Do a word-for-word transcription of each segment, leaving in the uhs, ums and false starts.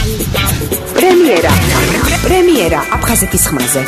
პრემიერა. პრემიერა აფხაზეთის ხმაზე.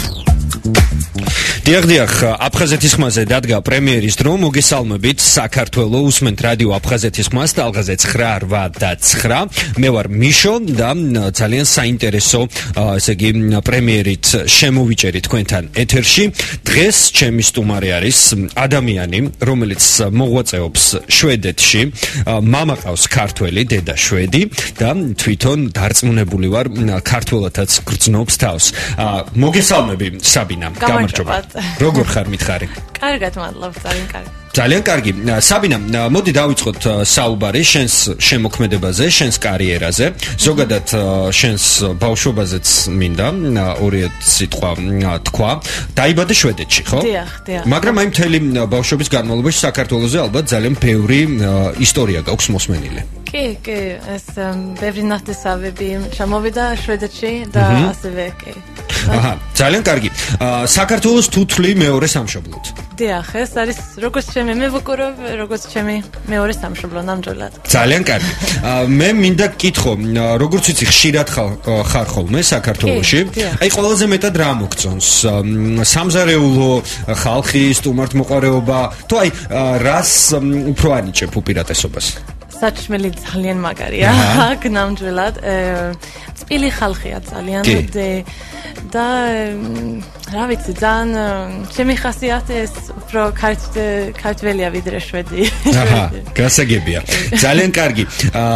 დიახ, დიახ, აფხაზეთის ხმაზე დადგა პრემიერის დრო, მოგესალმებით, საქართველო, უსმენთ რადიო აფხაზეთის ხმას, ტალღაზე ცხრა რვა და ცხრა. მე ვარ მიშო და ძალიან საინტერესო, ესე იგი, პრემიერით შემოვიჭერით თქვენთან ეთერში. დღეს ჩემი სტუმარი არის ადამიანი, რომელიც მოღვაწეობს შვედეთში, მამა ყავს ქართველი, დედა შვედი და თვითონ დარწმუნებული ვარ ქართველათაც გრძნობს თავს. მოგესალმები, საბინა, გამარჯობა. როგორ ხარ მითხარი? კარგად, მადლობ, ძალიან კარგი. ძალიან კარგი. საბინა, მოდი დავიწყოთ საუბარი შენს შემოქმედებაზე, შენს კარიერაზე, ზოგადად შენს ბავშვობაზეც მინდა ორი სიტყვა თქვა. დაიბადე შვედეთში, ხო? დიახ, დიახ. მაგრამ აი მთელი ბავშვობის განმავლობაში საქართველოზე ალბათ ძალიან ბევრი ისტორია გაქვს მოსმენილი. კი, კი, ეს ბევრი ნათესავები შემოვიდა შვედეთში და ასევე კი. აჰა, ძალიან კარგი. საქართველოს თუთლი მეორე სამშობლოდ. დიახ, ეს არის როგორც ჩემი მეგობრობ, როგორც ჩემი მეორე სამშობლო ნამდვილად. ძალიან კარგი. მე მინდა გკითხო, როგორც ვიცი, ხშირად ხარ ხოლმე საქართველოში. აი, ყველაზე მეტად რა მოგწონს? სამზარეულო, ხალხი, სტუმართმოყვარეობა, თუ აი, რას უფრო ანიჭებ უპირატესობას? საჭმელი ძალიან მაგარია, აქ ნამდვილად. წილი ხალხია ძალიან და რა ვიცი, ძალიან ჩემი ხასიათი ეს უფრო ქართველია ვიდრე შვედი. აჰა, გასაგებია. ძალიან კარგი.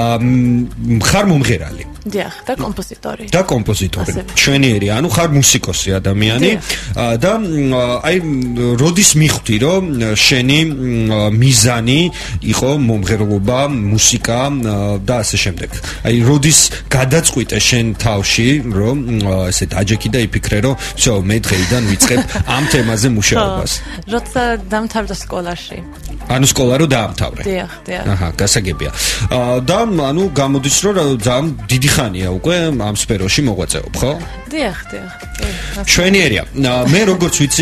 ხარ მომღერალი? დიახ, და კომპოზიტორი. და კომპოზიტორი. ჩვენიერი, ანუ ხარ მუსიკოსი ადამიანი და აი როდის მიხვდი, რომ შენი მიზანი იყო მომღერლობა, მუსიკა და ასე შემდეგ. აი როდის გადაწყვიტე შენ თავში, რომ ესე დაჯექი და იფიქრე, რომ всё, მე დღეიდან ვიწყებ ამ თემაზე მუშაობას. როცა დამთავრდა სკოლაში. ანუ სკოლა რო დაამთავრე. დიახ, დიახ. აჰა, გასაგებია. და ანუ გამოდის, რომ ძალიან დიდი ხანია უკვე ამ სფეროში მოღვაწეობ, ხო? დიახ, დიახ. ჩვენიერია. მე როგორც ვიცი,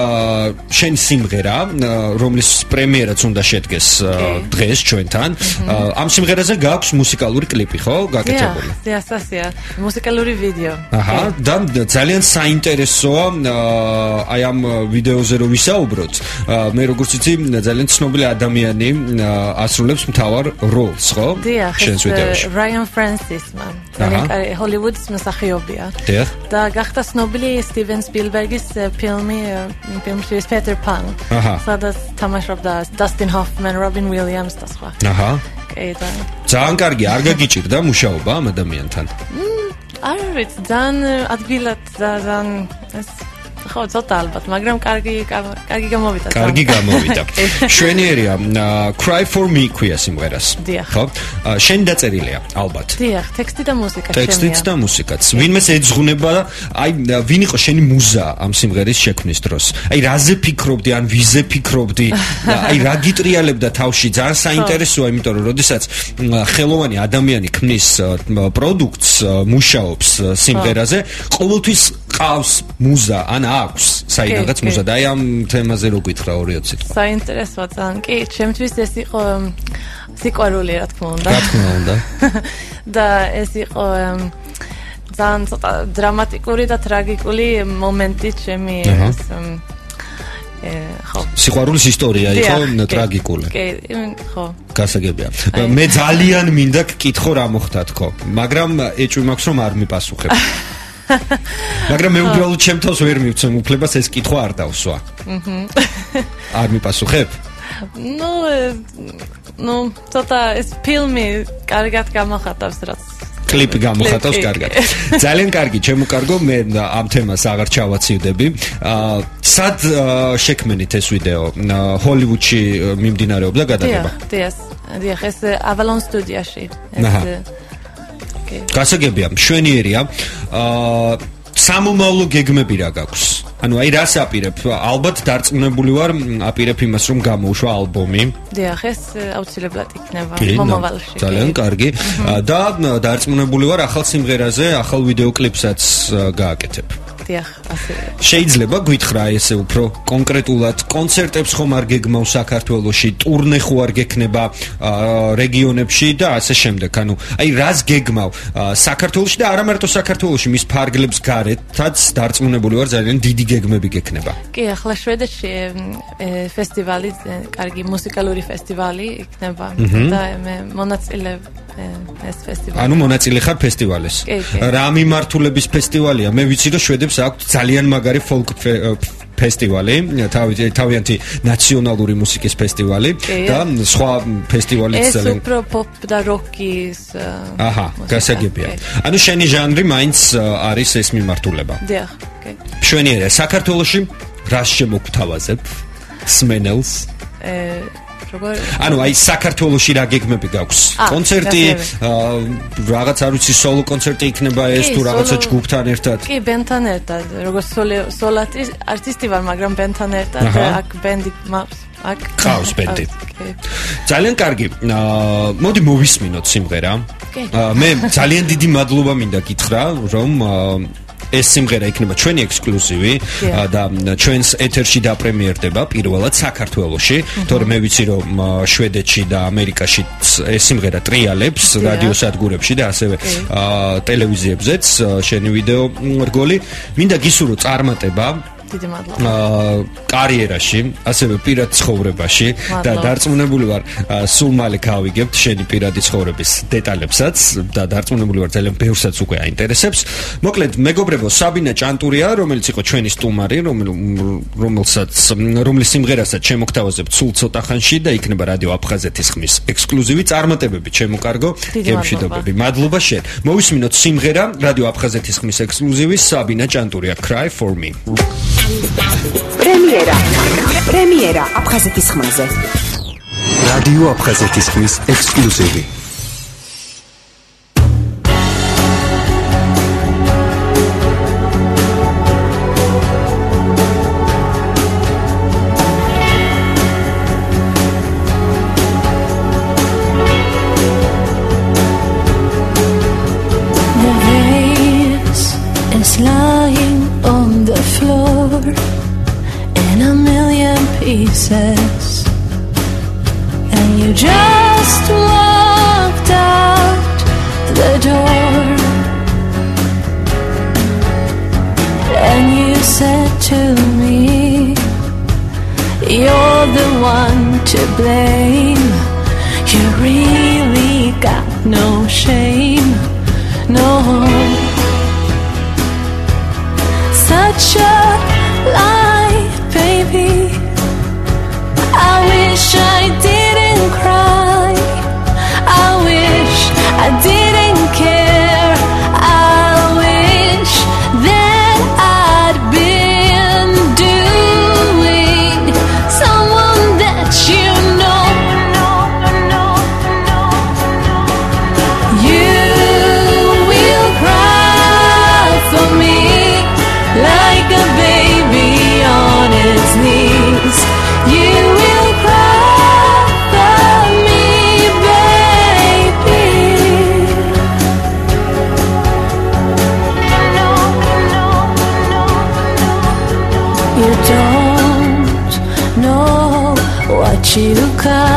შენი სიმღერა, რომლის პრემიერაც უნდა შედგეს დღეს ჩვენთან, ამ სიმღერაზე გაქვს მუსიკალური კლიპი, ხო? გაკეთებული. დიახ, დასასია, მუსიკალური ვიდეო. აჰა, და ძალიან საინტერესოა აი ამ ვიდეოზე რო ვისაუბროთ. მე როგორც ვიცი, ძალიან ცნობილი ადამიანი ასრულებს მთავარ როლს, ხო? შენს ვიდეოში. რაიან ფრენსისმა. ჰოლივუდის მსახიობია. დიახ. და გახდა ცნობილი სტივენ სპილბერგის ფილმი, ფილმში პეტერ პან. სადაც თამაშობდა დასტინ ჰოფმან, რობინ ვილიამს და სხვა. აჰა. კეიტა. ძალიან კარგი, არ გაგიჭირდა მუშაობა ამ ადამიანთან? არ ვიცი, ძალიან ადგილად ძალიან ეს ხო, ცოტა ალბათ, მაგრამ კარგი კარგი გამოვიდა. კარგი გამოვიდა. შვენიერია, Cry for Me ქვია სიმღერას. ხო? შენ დაწერილია, ალბათ. დიახ, ტექსტი და მუსიკა შემია. ტექსტიც და მუსიკაც. ვინმეს ეძღუნება, აი ვინ იყო შენი მუზა ამ სიმღერის შექმნის დროს? აი რაზე ფიქრობდი, ან ვიზე ფიქრობდი? აი რა გიტრიალებდა თავში? ძალიან საინტერესოა, იმიტომ რომ როდესაც ხელოვანი ადამიანი ქმნის პროდუქტს, მუშაობს სიმღერაზე, ყოველთვის ყავს მუზა, ან აქვს საიდანაც მუზა და აი ამ თემაზე რო გითხრა ორი სიტყვა. საინტერესოა ძალიან. კი, ჩემთვის ეს იყო სიყვარული, რა თქმა უნდა. რა თქმა უნდა. და ეს იყო ძალიან ცოტა დრამატიკური და ტრაგიკული მომენტი ჩემი ეს ხო. სიყვარულის ისტორია იყო ტრაგიკული. კი, ხო. გასაგებია. მე ძალიან მინდა გკითხო რა მოხდა თქო, მაგრამ ეჭვი მაქვს რომ არ მიპასუხებ. მაგრამ მე უბრალოდ ჩემ თავს ვერ მივცემ უფლებას ეს კითხვა არ დავსვა. აჰა. არ მიპასუხებ? ნუ, ნუ, ცოტა ეს ფილმი კარგად გამოხატავს რაც. კლიპი გამოხატავს კარგად. ძალიან კარგი, ჩემო კარგო, მე ამ თემას აღარ ჩავაცივდები. სად შექმენით ეს ვიდეო? ჰოლივუდში მიმდინარეობდა გადაღება? დიახ, დიახ, ეს Avalon სტუდიაში. აჰა. გასაგებია, მშვენიერია. აა სამომავლო გეგმები რა გაქვს? ანუ აი რას აპირებ? ალბათ დარწმუნებული ვარ, აპირებ იმას, რომ გამოუშვა ალბომი. დიახ, ეს აუცილებლად იქნება მომავალში. ძალიან კარგი. და დარწმუნებული ვარ, ახალ სიმღერაზე, ახალ ვიდეო კლიპსაც გააკეთებ. დიახ, ასე. შეიძლება გითხრა ესე უფრო კონკრეტულად კონცერტებს ხომ არ გეგმავ საქართველოში, ტურნე ხო არ გექნება რეგიონებში და ასე შემდეგ. ანუ აი რას გეგმავ საქართველოში და არა მარტო საქართველოში, მის ფარგლებს გარეთაც დარწმუნებული ვარ ძალიან დიდი გეგმები გექნება. კი, ახლა შვედეთში ფესტივალი, კარგი მუსიკალური ფესტივალი იქნება და მე მონაწილე ეს ფესტივალი. ანუ მონაწილე ხარ ფესტივალის. რა მიმართულების ფესტივალია? მე ვიცი რომ შვედებს აქვთ ძალიან მაგარი folk ფესტივალი, თავიანთი ნაციონალური მუსიკის ფესტივალი და სხვა ფესტივალიც ძალიან. ეს უფრო pop და rock-ის. აჰა, გასაგებია. ანუ შენი ჟანრი მაინც არის ეს მიმართულება. დიახ, კი. მშვენიერია. საქართველოში რას შემოგთავაზებ? სმენელს? ანუ აი საქართველოში რა გეგმები გაქვს? კონცერტი, რაღაც არ ვიცი, სოლო კონცერტი იქნება ეს თუ რაღაცა ჯგუფთან ერთად? კი, ბენდთან ერთად. როგორც სოლო არტისტი ვარ, მაგრამ ბენდთან ერთად აქ ბენდი მაქვს. აქ ყავს ბენდი. ძალიან კარგი. მოდი მოვისმინოთ სიმღერა. მე ძალიან დიდი მადლობა მინდა გითხრა, რომ ეს სიმღერა იქნება ჩვენი ექსკლუზივი და ჩვენს ეთერში დაპრემიერდება პირველად საქართველოში, თორემ მე ვიცი რომ შვედეთში და ამერიკაში ეს სიმღერა ტრიალებს რადიო სადგურებში და ასევე ტელევიზიებზეც შენი ვიდეო რგოლი. მინდა გისურვო წარმატება დიდი მადლობა. კარიერაში, ასევე პირად ცხოვრებაში და დარწმუნებული ვარ, სულ მალე გავიგებთ შენი პირადი ცხოვრების დეტალებსაც და დარწმუნებული ვარ, ძალიან ბევრსაც უკვე აინტერესებს. მოკლედ, მეგობრებო, საბინა ჭანტურია, რომელიც იყო ჩვენი სტუმარი, რომელსაც რომლის სიმღერასაც შემოგთავაზებთ სულ ცოტა ხანში და იქნება რადიო აფხაზეთის ხმის ექსკლუზივი წარმატებები, ჩემო კარგო, გემშვიდობები. მადლობა შენ. მოვისმინოთ სიმღერა რადიო აფხაზეთის ხმის ექსკლუზივი საბინა ჭანტურია, Cry for me. პრემიერა პრემიერა აფხაზეთის ხმაზე რადიო აფხაზეთის ხმის ექსკლუზივი pieces and you just walked out the door and you said to me you're the one to blame, you really got no shame, no, such a lie, baby. I wish I didn't cry, I wish I didn't care, I wish that I'd been doing someone that you know. You will cry for me like a baby on his knees. You will cry for me, baby. You don't know what you got.